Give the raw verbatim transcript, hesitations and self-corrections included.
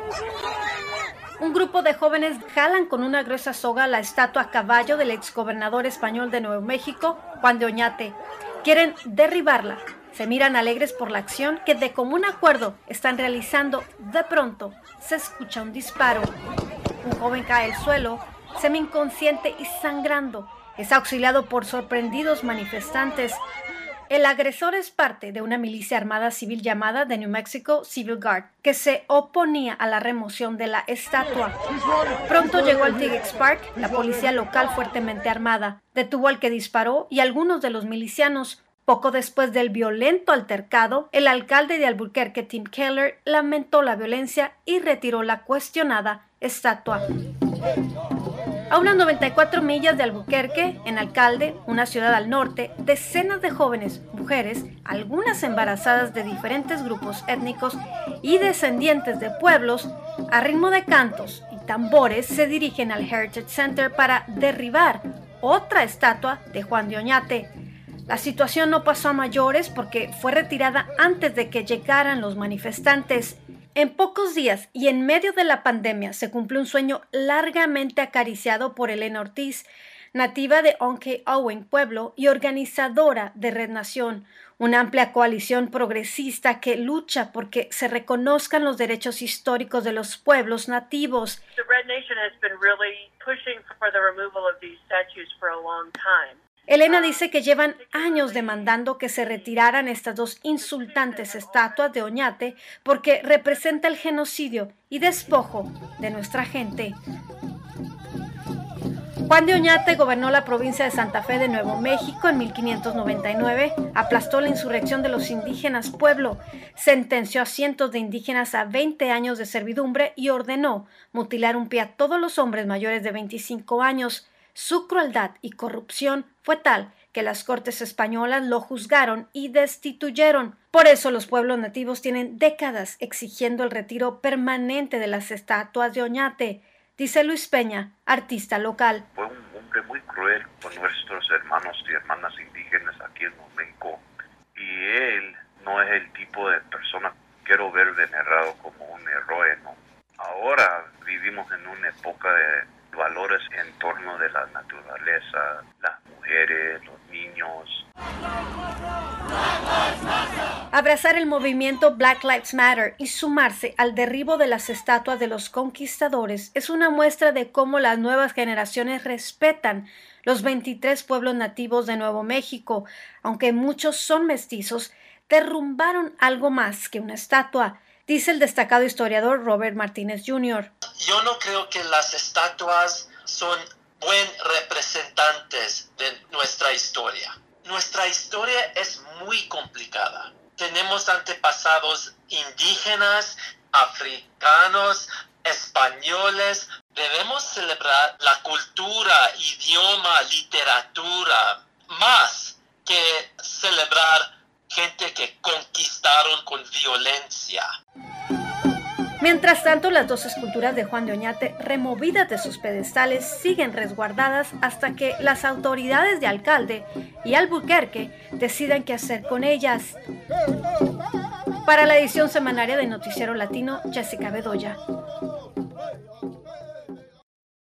Un grupo de jóvenes jalan con una gruesa soga la estatua a caballo del exgobernador español de Nuevo México, Juan de Oñate. Quieren derribarla. Se miran alegres por la acción que de común acuerdo están realizando. De pronto se escucha un disparo. Un joven cae al suelo, semi-inconsciente y sangrando. Es auxiliado por sorprendidos manifestantes. El agresor es parte de una milicia armada civil llamada The New Mexico Civil Guard, que se oponía a la remoción de la estatua. Pronto llegó al Tiggs Park, la policía local fuertemente armada. Detuvo al que disparó y algunos de los milicianos. Poco después del violento altercado, el alcalde de Albuquerque, Tim Keller, lamentó la violencia y retiró la cuestionada estatua. A unas noventa y cuatro millas de Albuquerque, en Alcalde, una ciudad al norte, decenas de jóvenes, mujeres, algunas embarazadas de diferentes grupos étnicos y descendientes de pueblos, a ritmo de cantos y tambores, se dirigen al Heritage Center para derribar otra estatua de Juan de Oñate. La situación no pasó a mayores porque fue retirada antes de que llegaran los manifestantes. En pocos días y en medio de la pandemia se cumplió un sueño largamente acariciado por Elena Ortiz, nativa de Onkeowin, pueblo, y organizadora de Red Nación, una amplia coalición progresista que lucha porque se reconozcan los derechos históricos de los pueblos nativos. The Red Nation has been really pushing for the removal of these statues for a long time. Elena dice que llevan años demandando que se retiraran estas dos insultantes estatuas de Oñate porque representa el genocidio y despojo de nuestra gente. Juan de Oñate gobernó la provincia de Santa Fe de Nuevo México en mil quinientos noventa y nueve, aplastó la insurrección de los indígenas pueblo, sentenció a cientos de indígenas a veinte años de servidumbre y ordenó mutilar un pie a todos los hombres mayores de veinticinco años. Su crueldad y corrupción fue tal que las cortes españolas lo juzgaron y destituyeron. Por eso los pueblos nativos tienen décadas exigiendo el retiro permanente de las estatuas de Oñate, dice Luis Peña, artista local. Fue un hombre muy cruel con nuestros hermanos y hermanas indígenas aquí en México, y él no es el tipo de persona que quiero ver venerado como un héroe, ¿no? Ahora vivimos en una época de valores en torno de la naturaleza, las mujeres, los niños. Abrazar el movimiento Black Lives Matter y sumarse al derribo de las estatuas de los conquistadores es una muestra de cómo las nuevas generaciones respetan los veintitrés pueblos nativos de Nuevo México. Aunque muchos son mestizos, derrumbaron algo más que una estatua, dice el destacado historiador Robert Martínez junior Yo no creo que las estatuas son buen representantes de nuestra historia. Nuestra historia es muy complicada. Tenemos antepasados indígenas, africanos, españoles. Debemos celebrar la cultura, idioma, literatura, más que celebrar gente que conquistaron con violencia. Mientras tanto, las dos esculturas de Juan de Oñate, removidas de sus pedestales, siguen resguardadas hasta que las autoridades de Alcalde y Albuquerque decidan qué hacer con ellas. Para la edición semanaria de Noticiero Latino, Jessica Bedoya.